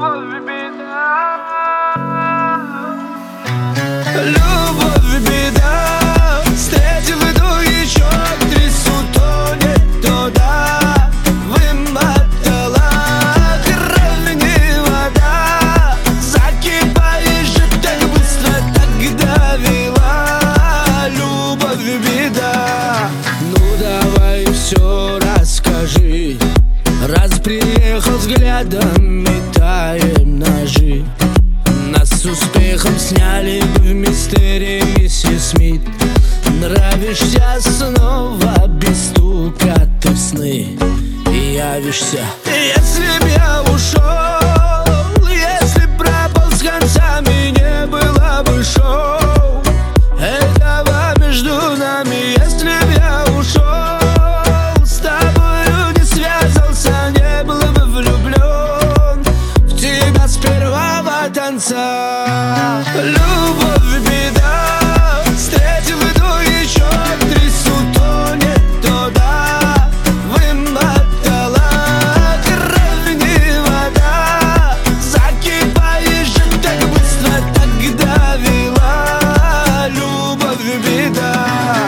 Любовь беда, встретив иду еще актрису, тонет туда, вымотала кровь не вода, закипаешь же так быстро, так довела. Любовь беда, ну давай все расскажи, раз приехал взглядом, метаем ножи. Нас с успехом сняли бы в мистерии миссис Смит. Нравишься снова без стука, ты в сны и явишься. Если б я ушел, если б пропал с концами, не было бы шоу этого между нами. Если б я ушел, с тобою не связался, не был бы влюблен в тебя с первого танца. Любовь беда, встретив иду еще актрису, тонет туда, вымотала кровь не вода, закипаешь же так быстро, так довела. Любовь беда.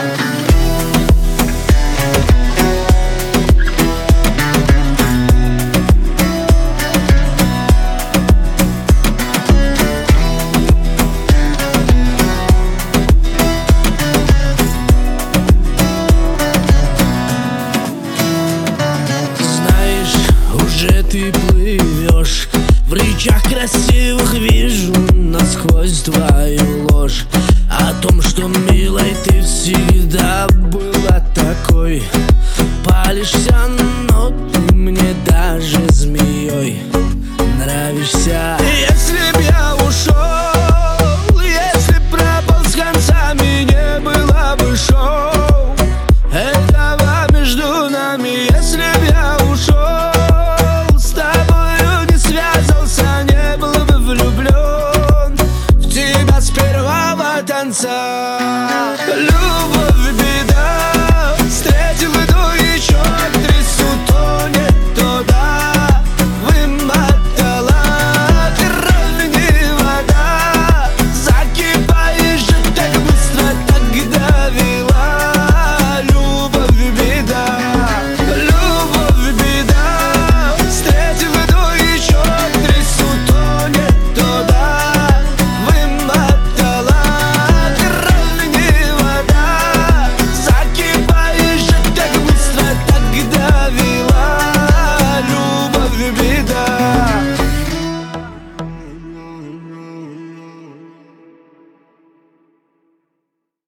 Уже ты плывешь, в речах красивых вижу насквозь твою ложь. О том, что, милой, ты всегда была такой, палишься